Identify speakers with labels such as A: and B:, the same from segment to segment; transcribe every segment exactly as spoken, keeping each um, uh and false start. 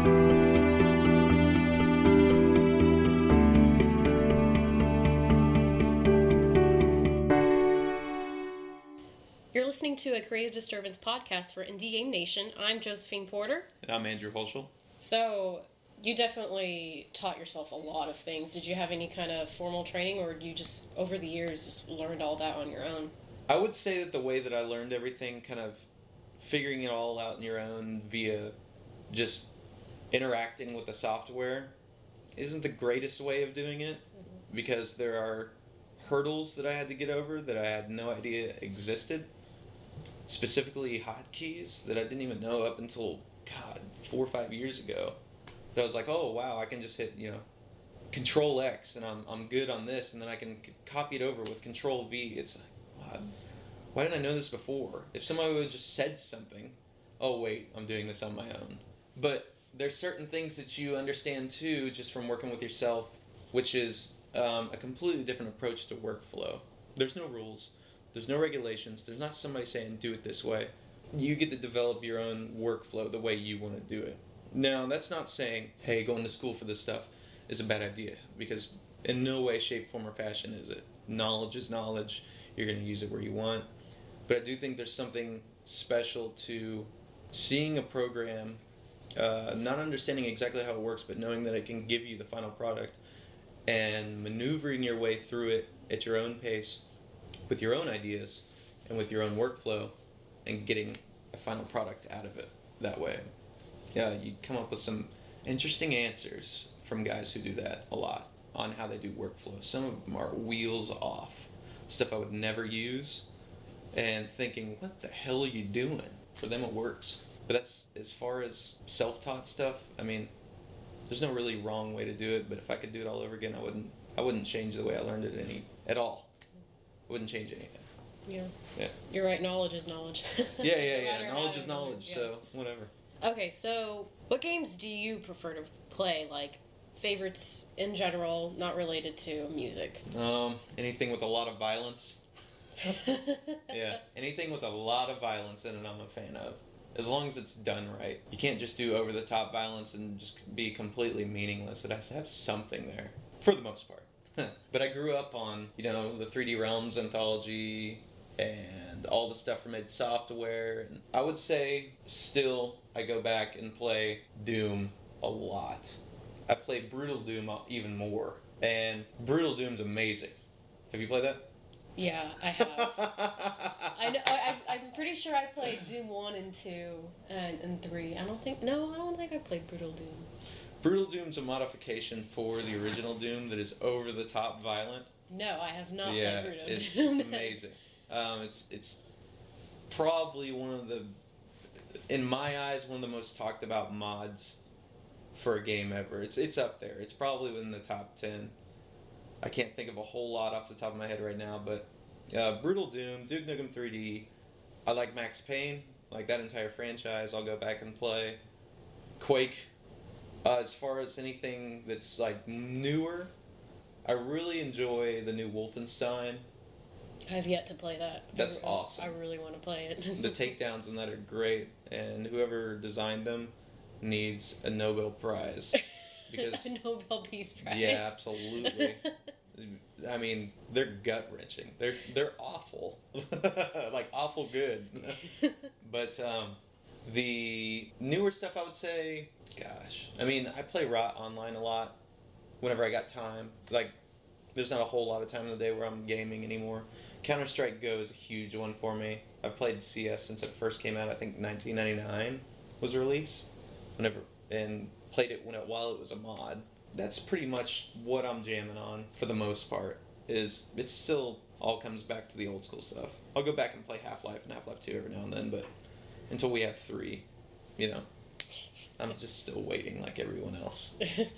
A: You're listening to a Creative Disturbance podcast for Indie Game Nation. I'm Josephine Porter.
B: And I'm Andrew Holschel.
A: So, you definitely taught yourself a lot of things. Did you have any kind of formal training, or did you just, over the years, just learned all that on your own?
B: I would say that the way that I learned everything, kind of figuring it all out on your own via just interacting with the software, isn't the greatest way of doing it, mm-hmm. because there are hurdles that I had to get over that I had no idea existed. Specifically hotkeys that I didn't even know up until, God, four or five years ago. But I was like, oh, wow, I can just hit, you know, Control X and I'm I'm good on this, and then I can c- copy it over with Control V. It's like, wow, why didn't I know this before? If somebody would have just said something, oh, wait, I'm doing this on my own. But there's certain things that you understand, too, just from working with yourself, which is um, a completely different approach to workflow. There's no rules. There's no regulations. There's not somebody saying, do it this way. You get to develop your own workflow the way you want to do it. Now, that's not saying, hey, going to school for this stuff is a bad idea, because in no way, shape, form, or fashion is it. Knowledge is knowledge. You're going to use it where you want. But I do think there's something special to seeing a program, uh, not understanding exactly how it works, but knowing that it can give you the final product and maneuvering your way through it at your own pace, with your own ideas and with your own workflow, and getting a final product out of it that way. Yeah, you come up with some interesting answers from guys who do that a lot on how they do workflow. Some of them are wheels off, stuff I would never use, and thinking, what the hell are you doing? For them it works. But that's, as far as self-taught stuff, I mean, there's no really wrong way to do it, but if I could do it all over again, I wouldn't I wouldn't change the way I learned it any at all. Wouldn't change anything.
A: Yeah.
B: Yeah.
A: You're right, knowledge is knowledge.
B: yeah, yeah, yeah. Knowledge is knowledge, yeah. So whatever.
A: Okay, so what games do you prefer to play? Like, favorites in general, not related to music?
B: Um, anything with a lot of violence. Yeah, anything with a lot of violence in it I'm a fan of. As long as it's done right. You can't just do over-the-top violence and just be completely meaningless. It has to have something there, for the most part. But I grew up on, you know, the three D Realms anthology and all the stuff from id Software. And I would say still I go back and play Doom a lot. I play Brutal Doom even more. And Brutal Doom's amazing. Have you played that?
A: Yeah, I have. I know. I, I'm pretty sure I played Doom one and two and, and three. I don't think... No, I don't think I played Brutal Doom.
B: Brutal Doom's a modification for the original Doom that is over-the-top violent.
A: No, I have not
B: yeah,
A: played Brutal
B: it's,
A: Doom.
B: it's amazing. Um, it's it's probably one of the, in my eyes, one of the most talked about mods for a game ever. It's it's up there. It's probably within the top ten. I can't think of a whole lot off the top of my head right now, but uh, Brutal Doom, Duke Nukem three D. I like Max Payne, like that entire franchise. I'll go back and play Quake. Uh, as far as anything that's like newer, I really enjoy the new Wolfenstein.
A: I've yet to play that.
B: That's
A: I,
B: awesome.
A: I really want to play it.
B: The takedowns in that are great, and whoever designed them needs a Nobel Prize. Because
A: a Nobel Peace Prize.
B: Yeah, absolutely. I mean, they're gut-wrenching. They're they're awful. Like, awful good. But um, the newer stuff, I would say, gosh. I mean, I play Rot Online a lot whenever I got time. Like, there's not a whole lot of time in the day where I'm gaming anymore. Counter-Strike Go is a huge one for me. I've played C S since it first came out. I think nineteen ninety-nine was release. Whenever, and played it when it, while it was a mod. That's pretty much what I'm jamming on for the most part. Is it still all comes back to the old school stuff. I'll go back and play Half-Life and Half-Life two every now and then, but until we have three, you know, I'm just still waiting like everyone else.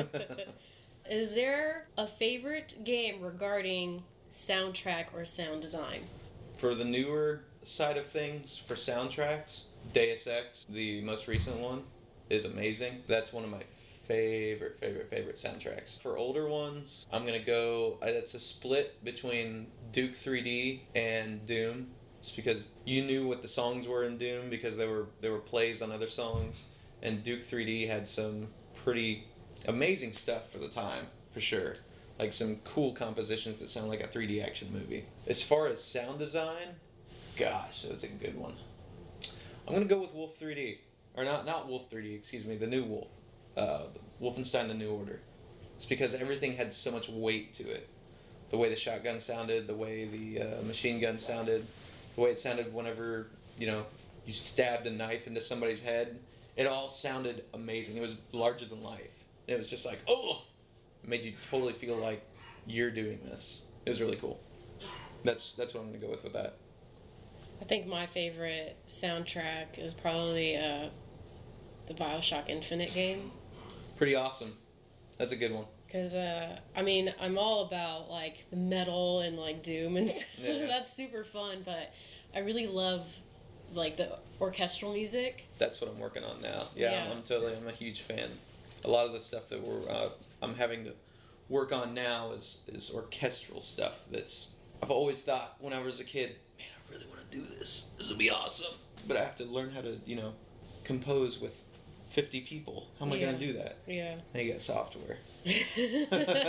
A: Is there a favorite game regarding soundtrack or sound design?
B: For the newer side of things, for soundtracks, Deus Ex, the most recent one, is amazing. That's one of my favorite, favorite, favorite soundtracks. For older ones, I'm going to go, it's a split between Duke three D and Doom. It's because you knew what the songs were in Doom because they were they were plays on other songs. and Duke three D had some pretty amazing stuff for the time, for sure. Like some cool compositions that sound like a three D action movie. As far as sound design, gosh, that's a good one. I'm gonna go with Wolf three D, or not not Wolf three D, excuse me, the new Wolf, uh, Wolfenstein: The New Order. It's because everything had so much weight to it. The way the shotgun sounded, the way the uh, machine gun sounded, the way it sounded whenever, you know, you stabbed a knife into somebody's head. It all sounded amazing. It was larger than life. And it was just like, oh! It made you totally feel like you're doing this. It was really cool. That's that's what I'm going to go with with that.
A: I think my favorite soundtrack is probably uh, the Bioshock Infinite game.
B: Pretty awesome. That's a good one.
A: Because, uh, I mean, I'm all about, like, the metal and, like, Doom and stuff. Yeah. That's super fun, but I really love, like, the orchestral music.
B: That's what I'm working on now. Yeah, yeah. I'm, I'm totally, I'm a huge fan. A lot of the stuff that we're, uh, I'm having to work on now is, is orchestral stuff that's, I've always thought when I was a kid, man, I really want to do this. This would be awesome. But I have to learn how to, you know, compose with fifty people. How am I yeah. going to do that?
A: Yeah.
B: Now you got software. It's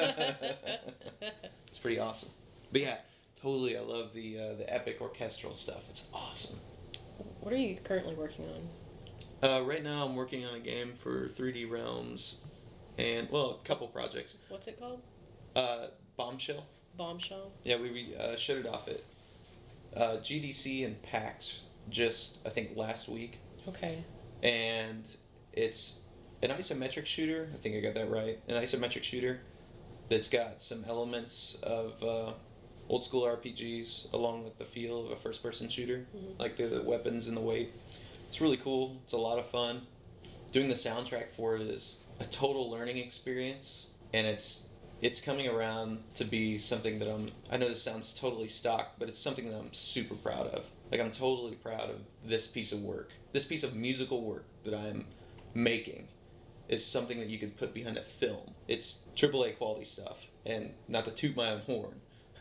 B: pretty awesome. But yeah, totally. I love the uh, the epic orchestral stuff. It's awesome.
A: What are you currently working on?
B: Uh, right now I'm working on a game for three D Realms and, well, a couple projects.
A: What's it called?
B: Uh, Bombshell.
A: Bombshell?
B: Yeah, we, we uh, showed it off at uh, G D C and PAX just, I think, last week.
A: Okay.
B: And it's an isometric shooter. I think I got that right. An isometric shooter that's got some elements of uh, old school R P Gs along with the feel of a first person shooter, mm-hmm. like the, the weapons and the weight. It's really cool. It's a lot of fun. Doing the soundtrack for it is a total learning experience, and it's it's coming around to be something that I'm, I know this sounds totally stock, but it's something that I'm super proud of. Like, I'm totally proud of this piece of work. This piece of musical work that I am making is something that you could put behind a film. It's triple A quality stuff, and not to toot my own horn.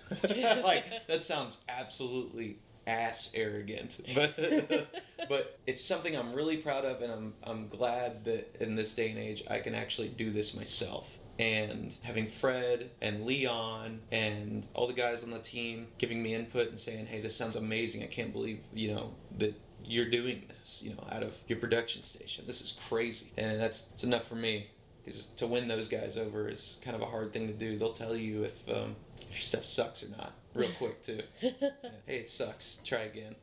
B: Like, that sounds absolutely ass arrogant, but but it's something I'm really proud of, and I'm I'm glad that in this day and age I can actually do this myself. And having Fred and Leon and all the guys on the team giving me input and saying, hey, this sounds amazing. I can't believe, you know, that you're doing this, you know, out of your production station. This is crazy. And that's, that's enough for me. Because to win those guys over is kind of a hard thing to do. They'll tell you if um, if your stuff sucks or not, real quick, too. Yeah. Hey, it sucks. Try again.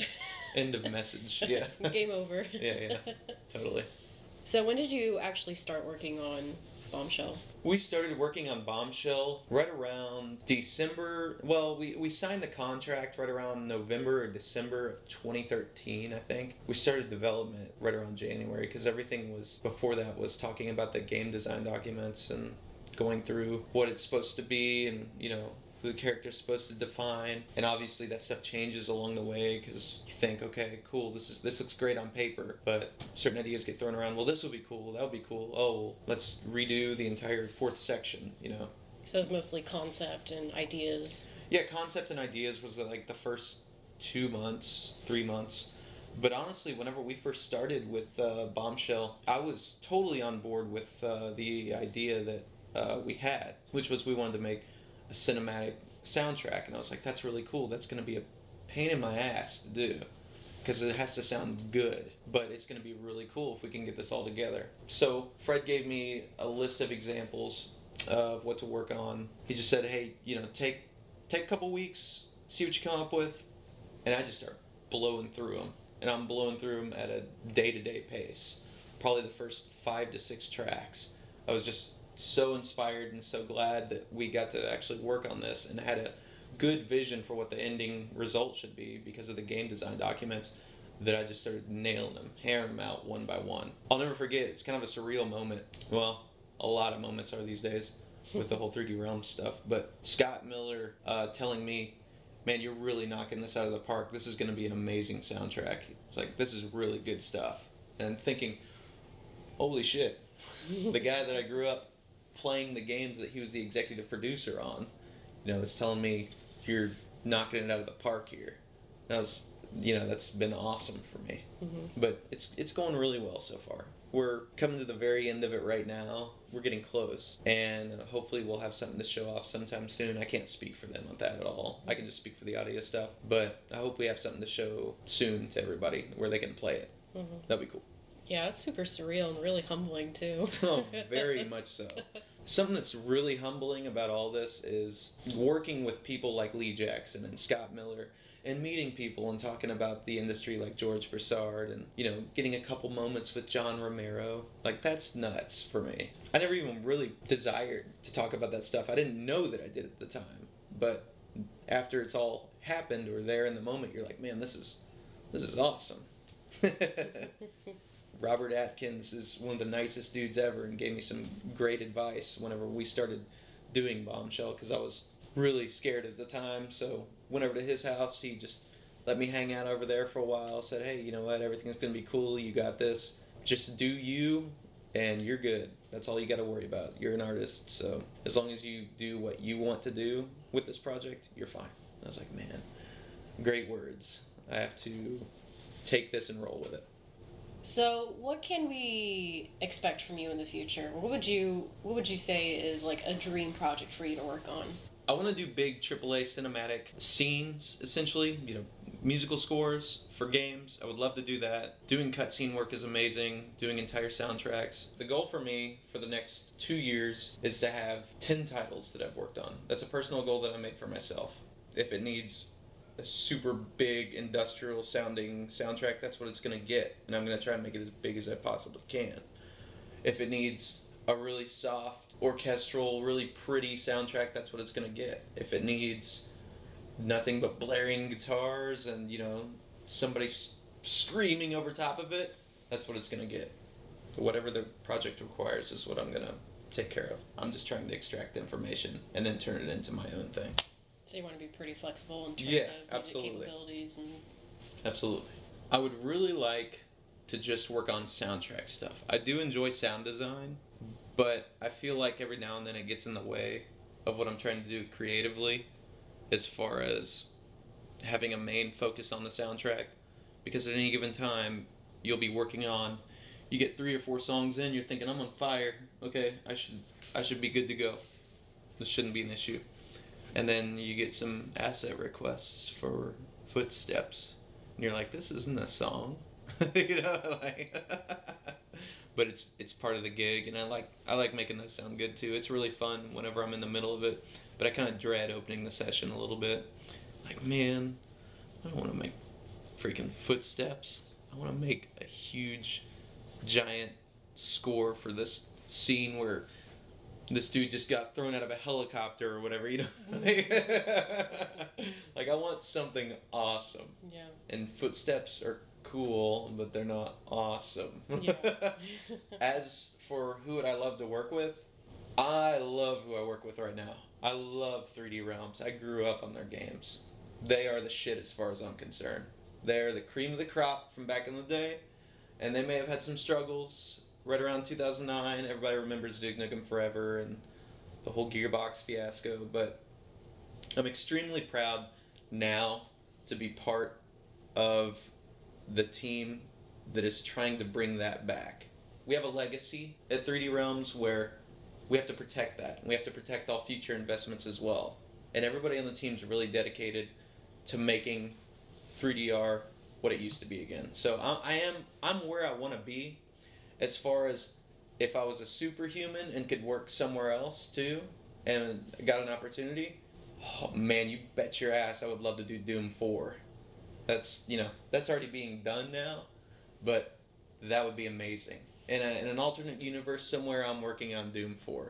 B: End of message. Yeah.
A: Game over.
B: Yeah, yeah. Totally.
A: So when did you actually start working on Bombshell?
B: We started working on Bombshell right around December. Well, we, we signed the contract right around November or December of twenty thirteen, I think. We started development right around January because everything was, before that, was talking about the game design documents and going through what it's supposed to be and, you know, who the character's supposed to define. And obviously that stuff changes along the way because you think, okay, cool, this is this looks great on paper, but certain ideas get thrown around. Well, this will be cool, that would be cool. Oh, let's redo the entire fourth section, you know.
A: So it's mostly concept and ideas.
B: Yeah, concept and ideas was like the first two months, three months. But honestly, whenever we first started with uh, Bombshell, I was totally on board with uh, the idea that uh, we had, which was we wanted to make a cinematic soundtrack, and I was like, that's really cool. That's going to be a pain in my ass to do because it has to sound good, but it's going to be really cool if we can get this all together. So Fred gave me a list of examples of what to work on. He just said, hey, you know, take take a couple weeks, see what you come up with, and I just start blowing through them, and I'm blowing through them at a day-to-day pace. Probably the first five to six tracks. I was just so inspired and so glad that we got to actually work on this and had a good vision for what the ending result should be because of the game design documents that I just started nailing them, hammering them out one by one. I'll never forget, it's kind of a surreal moment. Well, a lot of moments are these days with the whole three D Realms stuff, but Scott Miller uh, telling me, man, you're really knocking this out of the park. This is going to be an amazing soundtrack. It's like, this is really good stuff. And thinking, holy shit, the guy that I grew up playing the games that he was the executive producer on, you know, is telling me you're knocking it out of the park here. That was, you know, that's been awesome for me. Mm-hmm. But it's it's going really well so far. we're coming to the very end of it right now. We're getting close, and uh, hopefully we'll have something to show off sometime soon. I can't speak for them on that at all. I can just speak for the audio stuff, but I hope we have something to show soon to everybody where they can play it. Mm-hmm. That'd be cool.
A: Yeah, it's super surreal and really humbling too.
B: Oh, very much so. Something that's really humbling about all this is working with people like Lee Jackson and Scott Miller and meeting people and talking about the industry like George Broussard and, you know, getting a couple moments with John Romero. Like, that's nuts for me. I never even really desired to talk about that stuff. I didn't know that I did at the time. But after it's all happened or there in the moment, you're like, man, this is this is awesome. Robert Atkins is one of the nicest dudes ever and gave me some great advice whenever we started doing Bombshell, because I was really scared at the time. So went over to his house. He just let me hang out over there for a while. Said, hey, you know what? Everything's going to be cool. You got this. Just do you, and you're good. That's all you got to worry about. You're an artist, so as long as you do what you want to do with this project, you're fine. I was like, man, great words. I have to take this and roll with it.
A: So, what can we expect from you in the future? What would you What would you say is like a dream project for you to work on?
B: I want to do big triple A cinematic scenes, essentially. You know, musical scores for games. I would love to do that. Doing cutscene work is amazing. Doing entire soundtracks. The goal for me for the next two years is to have ten titles that I've worked on. That's a personal goal that I made for myself. If it needs a super big industrial sounding soundtrack, that's what it's going to get, and I'm going to try and make it as big as I possibly can. If it needs a really soft orchestral, really pretty soundtrack, that's what it's going to get. If it needs nothing but blaring guitars and, you know, somebody s- screaming over top of it, that's what it's going to get. Whatever the project requires is what I'm going to take care of. I'm just trying to extract information and then turn it into my own thing.
A: So you want to be pretty flexible in terms
B: yeah,
A: of music
B: absolutely.
A: capabilities and...
B: Absolutely. I would really like to just work on soundtrack stuff. I do enjoy sound design, but I feel like every now and then it gets in the way of what I'm trying to do creatively as far as having a main focus on the soundtrack. Because at any given time, you'll be working on, you get three or four songs in, you're thinking, I'm on fire. Okay, I should I should be good to go. This shouldn't be an issue. And then you get some asset requests for footsteps. And you're like, this isn't a song. you know, like but it's it's part of the gig, and I like I like making those sound good too. It's really fun whenever I'm in the middle of it. But I kind of dread opening the session a little bit. Like, man, I don't want to make freaking footsteps. I want to make a huge, giant score for this scene where this dude just got thrown out of a helicopter or whatever, you know? Like, I want something awesome.
A: Yeah.
B: And footsteps are cool, but they're not awesome.
A: Yeah.
B: As for who would I love to work with, I love who I work with right now. I love three D Realms. I grew up on their games. They are the shit as far as I'm concerned. They're the cream of the crop from back in the day, and they may have had some struggles. Right around two thousand nine, everybody remembers Duke Nukem Forever and the whole Gearbox fiasco, but I'm extremely proud now to be part of the team that is trying to bring that back. We have a legacy at three D Realms where we have to protect that. We have to protect all future investments as well. And everybody on the team is really dedicated to making three D R what it used to be again. So I, I am I'm where I want to be. As far as if I was a superhuman and could work somewhere else too, and got an opportunity, oh man, you bet your ass I would love to do Doom four. That's, you know, that's already being done now, but that would be amazing. In, a, in an alternate universe somewhere, I'm working on Doom four.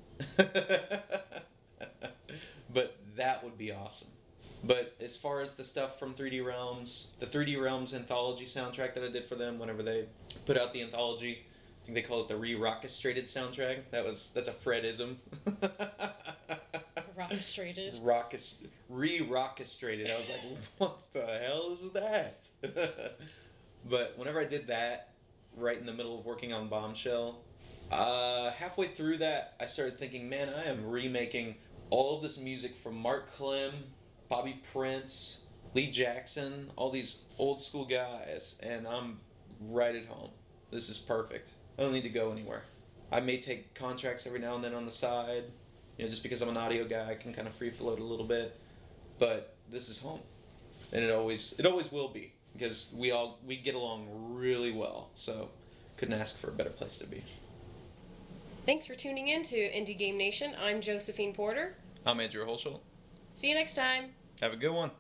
B: But that would be awesome. But as far as the stuff from three D Realms, the three D Realms anthology soundtrack that I did for them whenever they put out the anthology, I think they call it the re-rochestrated soundtrack. That was that's a Fredism.
A: Rochestrated.
B: Rockes, re-rochestrated. I was like, what the hell is that? But whenever I did that, right in the middle of working on Bombshell, uh, halfway through that, I started thinking, man, I am remaking all of this music from Mark Clem, Bobby Prince, Lee Jackson, all these old school guys, and I'm right at home. This is perfect. I don't need to go anywhere. I may take contracts every now and then on the side, you know, just because I'm an audio guy, I can kind of free float a little bit. But this is home, and it always it always will be, because we all we get along really well. So couldn't ask for a better place to be.
A: Thanks for tuning in to Indie Game Nation. I'm Josephine Porter.
B: I'm Andrew Holschel.
A: See you next time.
B: Have a good one.